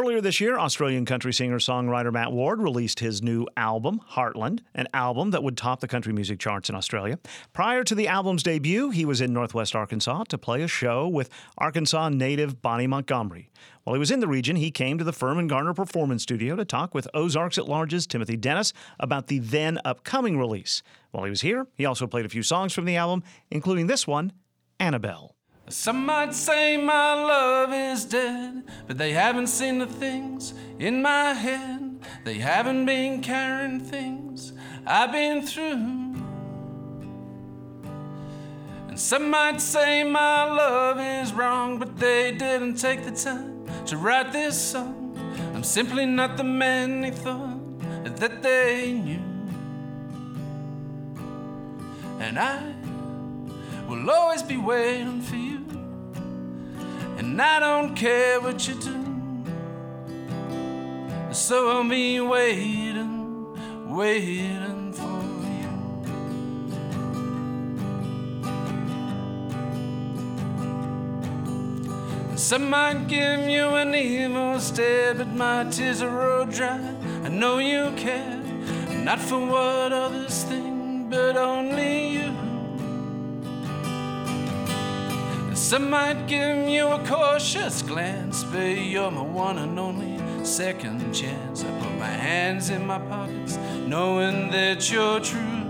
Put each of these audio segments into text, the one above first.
Earlier this year, Australian country singer-songwriter Matt Ward released his new album, Heartland, an album that would top the country music charts in Australia. Prior to the album's debut, he was in Northwest Arkansas to play a show with Arkansas native Bonnie Montgomery. While he was in the region, he came to the Furman Garner Performance Studio to talk with Ozarks at Large's Timothy Dennis about the then upcoming release. While he was here, he also played a few songs from the album, including this one, Annabelle. Some might say my love is dead, but they haven't seen the things in my head. They haven't been carrying things I've been through. And some might say my love is wrong, but they didn't take the time to write this song. I'm simply not the man they thought that they knew. And I will always be waiting for you, and I don't care what you do. So I'll be waiting for you. Some might give you an evil stare, but my tears are rolled dry. I know you care, not for what others think, but only you. Some might give you a cautious glance, but you're my one and only second chance. I put my hands in my pockets, knowing that you're true.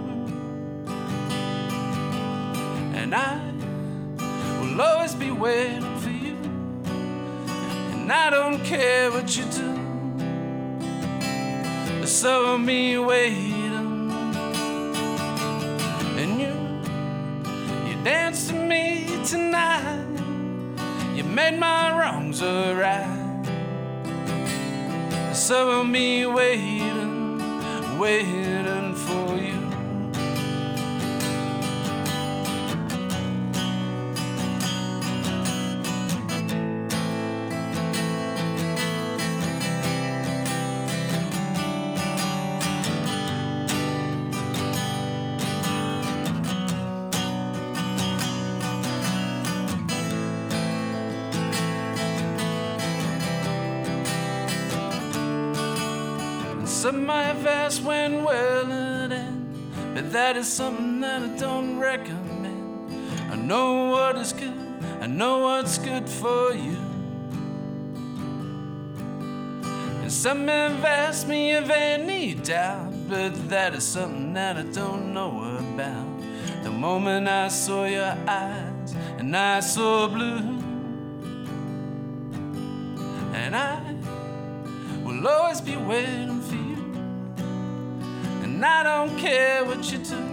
And I will always be waiting for you, and I don't care what you do. So I'll be waiting, and you dance to me tonight. You made my wrongs alright. So I'll be waiting for you. Some might have asked when will it end, but that is something that I don't recommend. I know what is good, I know what's good for you. And some have asked me if any doubt, but that is something that I don't know about. The moment I saw your eyes and I saw blue, and I will always be waiting for you. And I don't care what you do,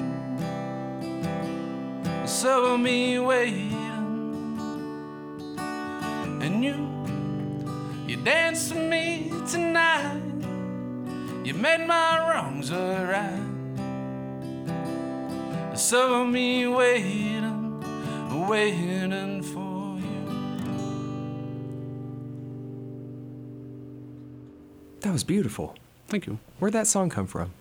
so I'll be waiting. And you danced with me tonight. You made my wrongs alright. So I'll be waiting for you. That was beautiful. Thank you. Where'd that song come from?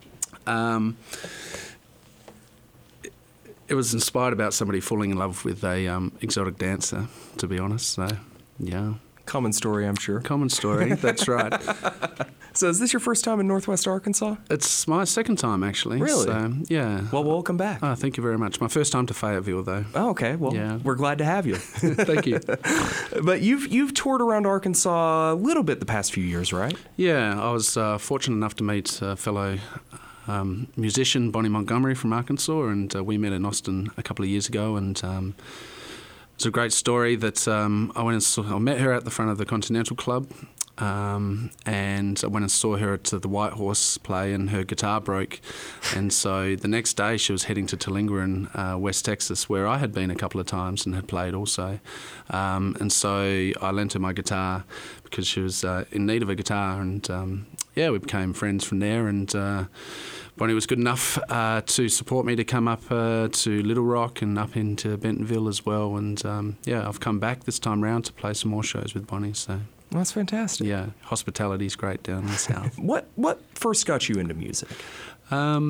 It was inspired about somebody falling in love with a exotic dancer, to be honest. So, yeah. Common story, I'm sure. Common story, that's right. So is this your first time in Northwest Arkansas? It's my second time, actually. Really? So, yeah. Well, welcome back. Oh, thank you very much. My first time to Fayetteville, though. Oh, okay. Well, yeah. We're glad to have you. Thank you. But you've toured around Arkansas a little bit the past few years, right? Yeah, I was fortunate enough to meet a fellow musician, Bonnie Montgomery from Arkansas, and we met in Austin a couple of years ago, and it's a great story that I met her at the front of the Continental Club, and I went and saw her at the White Horse play, and her guitar broke, and so the next day she was heading to Toolinga in West Texas, where I had been a couple of times and had played also, and so I lent her my guitar because she was in need of a guitar, and we became friends from there, and Bonnie was good enough to support me to come up to Little Rock and up into Bentonville as well, and I've come back this time round to play some more shows with Bonnie, so... Well, that's fantastic. Yeah, hospitality's great down in the south. What first got you into music?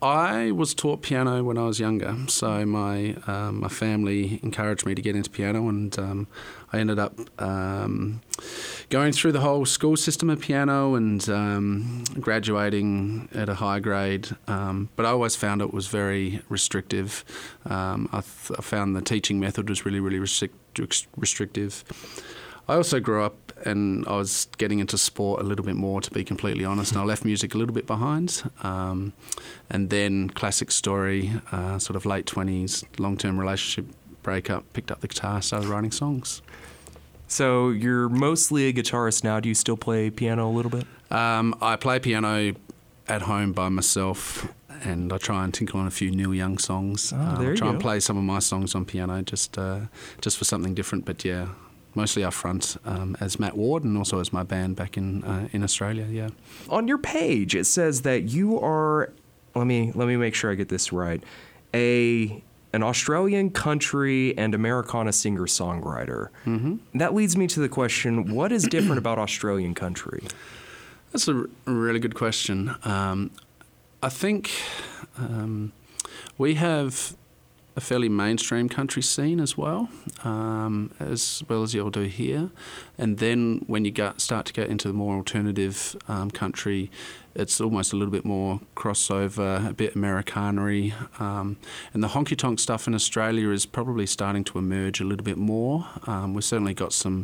I was taught piano when I was younger, so my family encouraged me to get into piano, and I ended up going through the whole school system of piano and graduating at a high grade. But I always found it was very restrictive. I found the teaching method was really, really restrictive. I also grew up and I was getting into sport a little bit more, to be completely honest, and I left music a little bit behind. And then classic story, sort of late 20s, long-term relationship breakup, picked up the guitar, started writing songs. So you're mostly a guitarist now. Do you still play piano a little bit? I play piano at home by myself, and I try and tinkle on a few Neil Young songs. There you try go. and play some of my songs on piano just for something different, but yeah. Mostly up front as Matt Ward and also as my band back in Australia, yeah. On your page, it says that you are, let me make sure I get this right, an Australian country and Americana singer-songwriter. Mm-hmm. That leads me to the question, what is different about Australian country? That's a really good question. I think we have a fairly mainstream country scene as well as you'll do here. And then when you start to get into the more alternative country, it's almost a little bit more crossover, a bit Americanery. And the honky-tonk stuff in Australia is probably starting to emerge a little bit more. We've certainly got some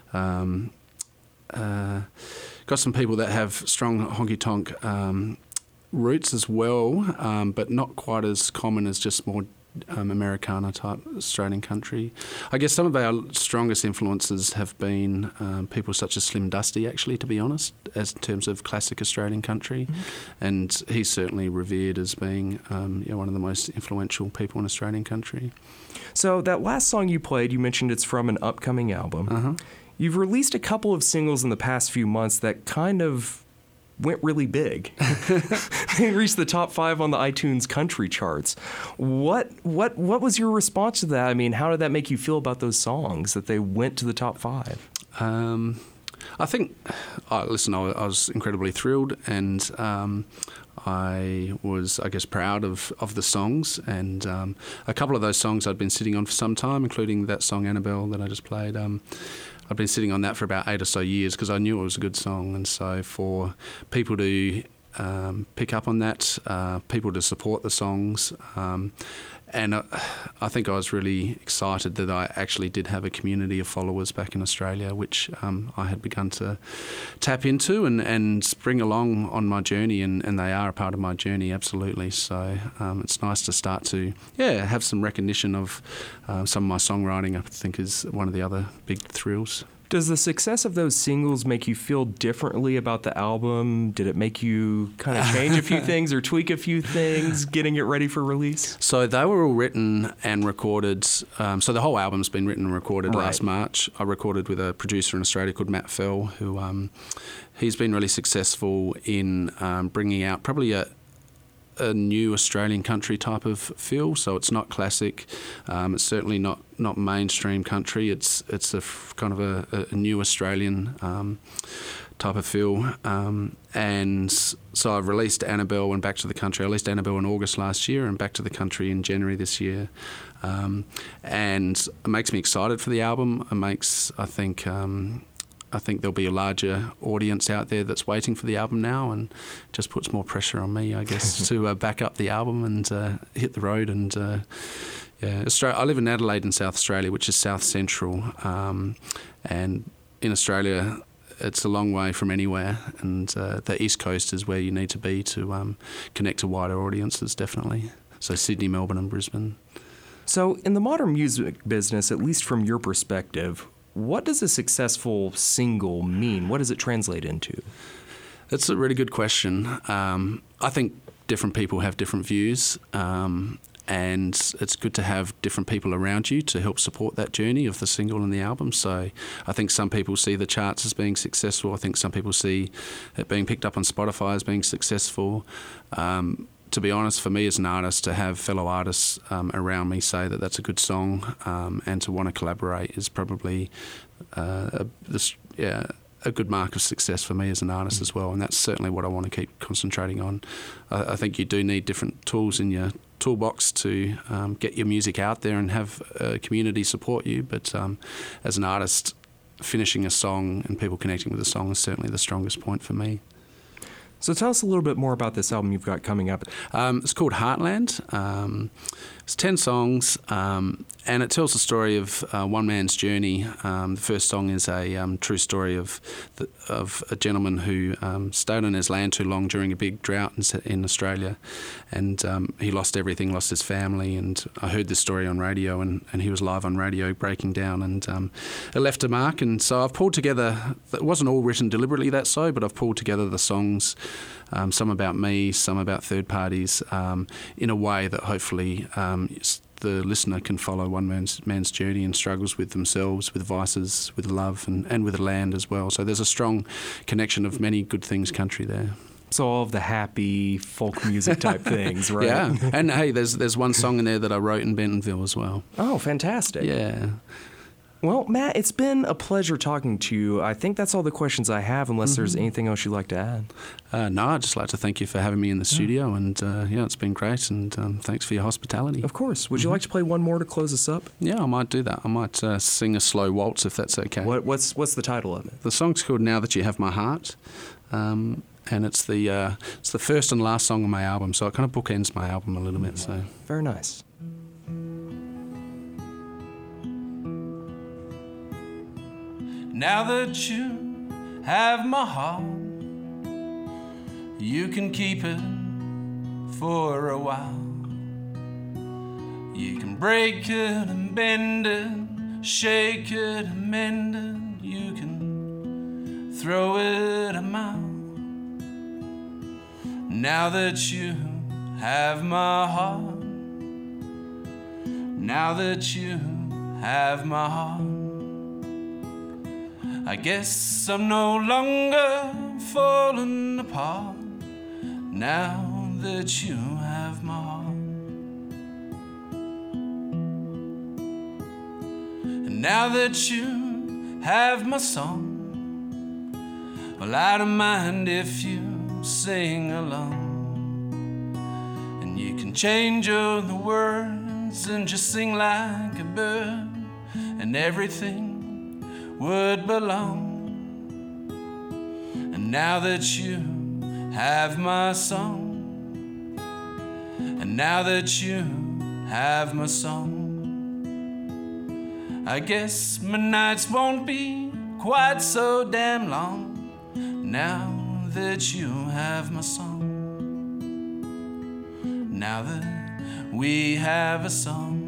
people that have strong honky-tonk roots as well, but not quite as common as just more Americana type Australian country. I guess some of our strongest influences have been people such as Slim Dusty, actually, to be honest, as in terms of classic Australian country. Mm-hmm. And he's certainly revered as being one of the most influential people in Australian country. So that last song you played, you mentioned it's from an upcoming album. Uh-huh. You've released a couple of singles in the past few months that kind of went really big. They reached the top 5 on the iTunes country charts. What was your response to that? I mean, how did that make you feel about those songs that they went to the top 5? I think, I was incredibly thrilled, and I was, I guess, proud of the songs. And a couple of those songs I'd been sitting on for some time, including that song Annabelle that I just played. I've been sitting on that for about 8 or so years because I knew it was a good song. And so for people to pick up on that, people to support the songs, and I think I was really excited that I actually did have a community of followers back in Australia, which I had begun to tap into and bring along on my journey, and they are a part of my journey, absolutely. So it's nice to start to, have some recognition of some of my songwriting, I think, is one of the other big thrills. Does the success of those singles make you feel differently about the album? Did it make you kind of change a few things or tweak a few things, getting it ready for release? So they were all written and recorded. So the whole album's been written and recorded last March. I recorded with a producer in Australia called Matt Fell, who he's been really successful in bringing out probably a new Australian country type of feel. So it's not classic. It's certainly not mainstream country. It's a kind of a new Australian type of feel. And so I've released Annabelle and Back to the Country. I released Annabelle in August last year and Back to the Country in January this year. And it makes me excited for the album. I think there'll be a larger audience out there that's waiting for the album now, and just puts more pressure on me, I guess, to back up the album and hit the road. And Australia, I live in Adelaide in South Australia, which is South Central, and in Australia it's a long way from anywhere, and the East Coast is where you need to be to connect to wider audiences, definitely. So Sydney, Melbourne and Brisbane. So in the modern music business, at least from your perspective, what does a successful single mean? What does it translate into? That's a really good question. I think different people have different views, and it's good to have different people around you to help support that journey of the single and the album. So I think some people see the charts as being successful. I think some people see it being picked up on Spotify as being successful. To be honest, for me as an artist, to have fellow artists around me say that that's a good song, and to want to collaborate is probably a good mark of success for me as an artist as well, and that's certainly what I want to keep concentrating on. I think you do need different tools in your toolbox to get your music out there and have a community support you, but as an artist, finishing a song and people connecting with the song is certainly the strongest point for me. So tell us a little bit more about this album you've got coming up. It's called Heartland. It's 10 songs, and it tells the story of one man's journey. The first song is a true story of a gentleman who stayed on his land too long during a big drought in Australia, and he lost everything, lost his family, and I heard this story on radio, and he was live on radio breaking down, and it left a mark. And so I've pulled together, it wasn't all written deliberately that so, but I've pulled together the songs, some about me, some about third parties, in a way that hopefully the listener can follow one man's journey and struggles with themselves, with vices, with love, and with the land as well. So there's a strong connection of many good things country there. So all of the happy folk music type things, right? Yeah, and hey, there's one song in there that I wrote in Bentonville as well. Oh, fantastic. Yeah. Well, Matt, it's been a pleasure talking to you. I think that's all the questions I have, unless there's anything else you'd like to add. No, I'd just like to thank you for having me in the studio, and it's been great, and thanks for your hospitality. Of course. Would you like to play one more to close us up? Yeah, I might do that. I might sing a slow waltz if that's okay. What's the title of it? The song's called Now That You Have My Heart, and it's the first and last song on my album, so it kind of bookends my album a little bit. So Very nice. Now that you have my heart, you can keep it for a while. You can break it and bend it, shake it and mend it. You can throw it a mile. Now that you have my heart, now that you have my heart, I guess I'm no longer falling apart. Now that you have my heart, and now that you have my song, well, I don't mind if you sing along, and you can change all the words and just sing like a bird, and everything would belong. And now that you have my song, and now that you have my song, I guess my nights won't be quite so damn long. Now that you have my song, now that we have a song.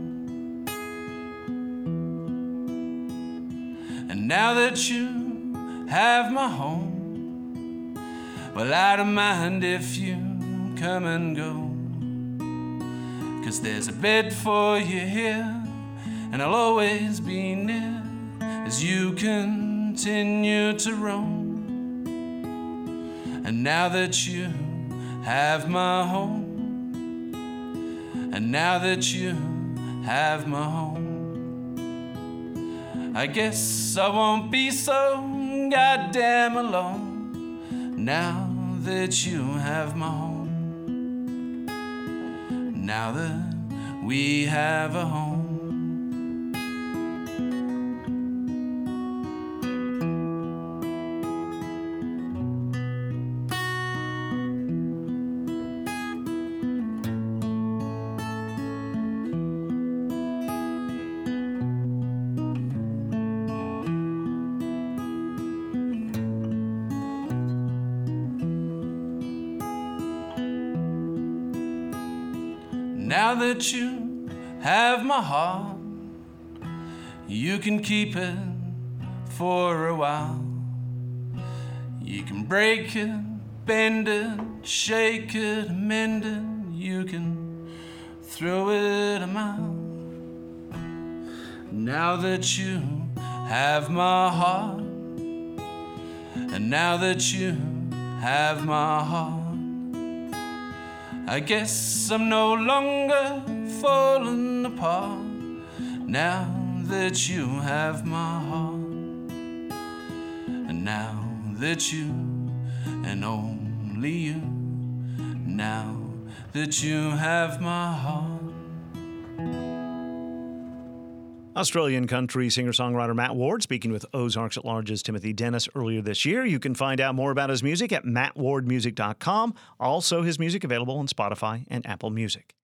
And now that you have my home, well, I don't mind if you come and go, 'cause there's a bed for you here, and I'll always be near as you continue to roam. And now that you have my home, and now that you have my home, I guess I won't be so goddamn alone. Now that you have my home, now that we have a home. Now that you have my heart, you can keep it for a while. You can break it, bend it, shake it, mend it. You can throw it a mile. Now that you have my heart, and now that you have my heart, I guess I'm no longer falling apart. Now that you have my heart, and now that you and only you, now that you have my heart. Australian country singer-songwriter Matt Ward speaking with Ozarks at Large's Timothy Dennis earlier this year. You can find out more about his music at mattwardmusic.com. Also, his music available on Spotify and Apple Music.